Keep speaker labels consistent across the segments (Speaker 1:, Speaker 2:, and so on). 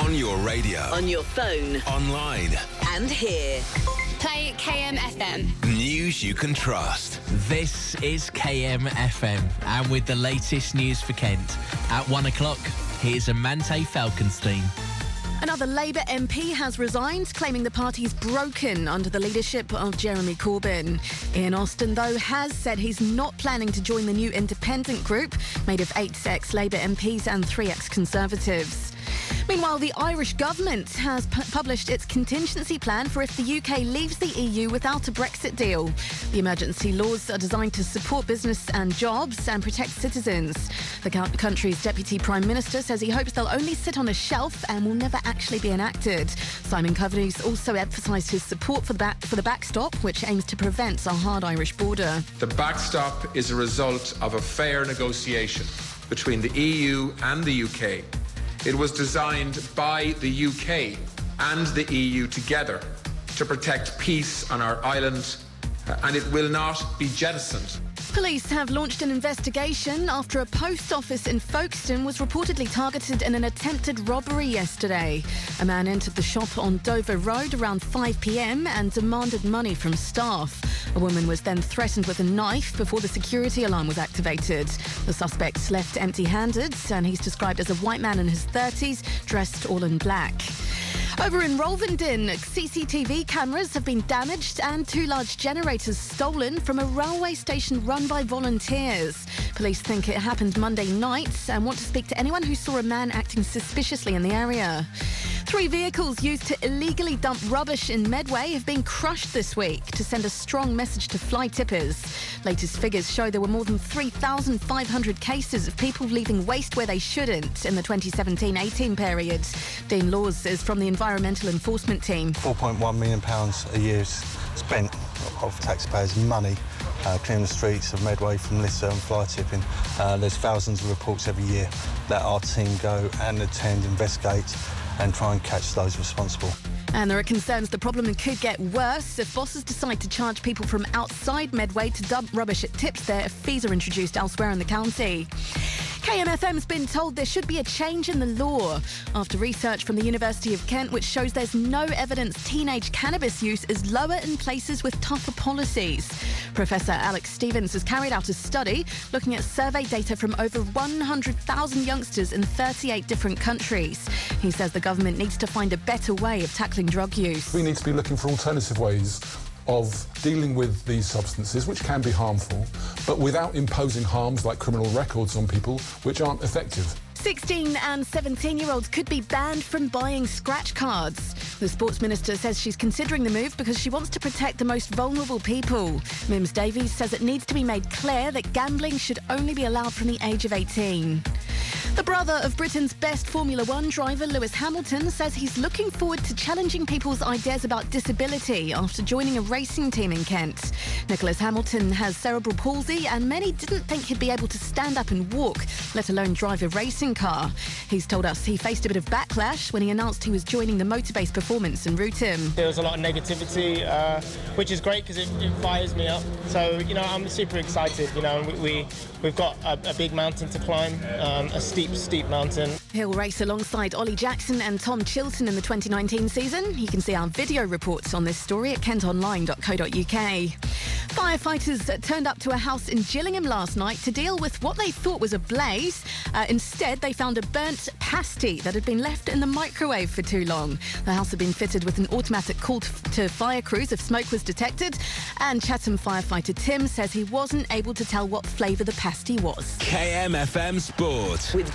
Speaker 1: On your radio.
Speaker 2: On your phone.
Speaker 1: Online.
Speaker 2: And here.
Speaker 3: Play KMFM.
Speaker 1: News you can trust.
Speaker 4: This is KMFM, and with the latest news for Kent. At 1 o'clock, here's Amante Falkenstein.
Speaker 5: Another Labour MP has resigned, claiming the party's broken under the leadership of Jeremy Corbyn. Ian Austin, though, has said he's not planning to join the new independent group made of 8 ex-Labour MPs and 3 ex-Conservatives. Meanwhile, the Irish government has published its contingency plan for if the UK leaves the EU without a Brexit deal. The emergency laws are designed to support business and jobs and protect citizens. The country's Deputy Prime Minister says he hopes they'll only sit on a shelf and will never actually be enacted. Simon Coveney's also emphasised his support for the backstop, which aims to prevent a hard Irish border.
Speaker 6: The backstop is a result of a fair negotiation between the EU and the UK. It was designed by the UK and the EU together to protect peace on our island, and it will not be jettisoned.
Speaker 5: Police have launched an investigation after a post office in Folkestone was reportedly targeted in an attempted robbery yesterday. A man entered the shop on Dover Road around 5 p.m. and demanded money from staff. A woman was then threatened with a knife before the security alarm was activated. The suspect left empty-handed, and he's described as a white man in his 30s, dressed all in black. Over in Rolvenden, CCTV cameras have been damaged and 2 large generators stolen from a railway station run by volunteers. Police think it happened Monday night and want to speak to anyone who saw a man acting suspiciously in the area. 3 vehicles used to illegally dump rubbish in Medway have been crushed this week to send a strong message to fly tippers. Latest figures show there were more than 3,500 cases of people leaving waste where they shouldn't in the 2017-18 period. Dean Laws is from the Environmental Enforcement Team.
Speaker 7: £4.1 million a year spent of taxpayers' money clearing the streets of Medway from litter and fly tipping. There's thousands of reports every year that our team go and attend, investigate and try and catch those responsible.
Speaker 5: And there are concerns the problem could get worse if bosses decide to charge people from outside Medway to dump rubbish at tips there if fees are introduced elsewhere in the county. KMFM's been told there should be a change in the law after research from the University of Kent which shows there's no evidence teenage cannabis use is lower in places with tougher policies. Professor Alex Stevens has carried out a study looking at survey data from over 100,000 youngsters in 38 different countries. He says the government needs to find a better way of tackling drug use.
Speaker 8: We need to be looking for alternative ways of dealing with these substances, which can be harmful, but without imposing harms like criminal records on people, which aren't effective.
Speaker 5: 16 and 17-year-olds could be banned from buying scratch cards. The Sports Minister says she's considering the move because she wants to protect the most vulnerable people. Mims Davies says it needs to be made clear that gambling should only be allowed from the age of 18. The brother of Britain's best Formula One driver, Lewis Hamilton, says he's looking forward to challenging people's ideas about disability after joining a racing team in Kent. Nicholas Hamilton has cerebral palsy and many didn't think he'd be able to stand up and walk, let alone drive a racing car. He's told us he faced a bit of backlash when he announced he was joining the Motorbase Performance in Rootham.
Speaker 9: There was a lot of negativity, which is great because it fires me up. So, I'm super excited. We've got a big mountain to climb, a steep mountain.
Speaker 5: He'll race alongside Ollie Jackson and Tom Chilton in the 2019 season. You can see our video reports on this story at kentonline.co.uk. Firefighters turned up to a house in Gillingham last night to deal with what they thought was a blaze. Instead, they found a burnt pasty that had been left in the microwave for too long. The house had been fitted with an automatic call to fire crews if smoke was detected. And Chatham firefighter Tim says he wasn't able to tell what flavour the pasty was.
Speaker 1: KMFM Sport.
Speaker 2: With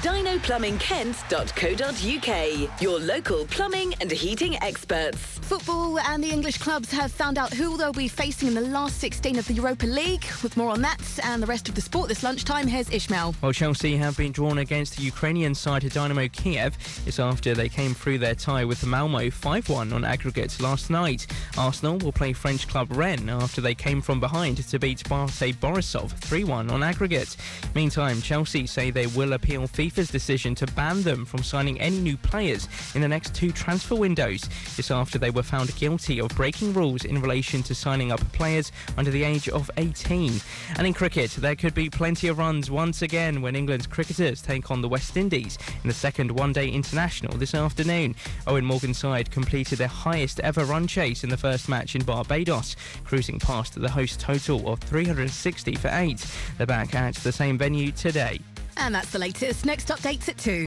Speaker 2: dinoplumbingkent.co.uk, your local plumbing and heating experts.
Speaker 5: Football and the English clubs have found out who they'll be facing in the last 16 of the Europa League. With more on that and the rest of the sport this lunchtime, here's Ishmael.
Speaker 10: Well, Chelsea have been drawn against the Ukrainian side of Dynamo Kiev. It's after they came through their tie with Malmo 5-1 on aggregate last night. Arsenal will play French club Rennes after they came from behind to beat Sparta Borisov 3-1 on aggregate. Meantime, Chelsea say they will appeal FIFA's decision to ban them from signing any new players in the next 2 transfer windows. It's after they were found guilty of breaking rules in relation to signing up players under the the age of 18. And in cricket, there could be plenty of runs once again when England's cricketers take on the West Indies in the second one-day international this afternoon. Owen Morgan's side completed their highest ever run chase in the first match in Barbados, cruising past the host total of 360 for 8. They're back at the same venue today.
Speaker 5: And that's the latest. Next updates at 2.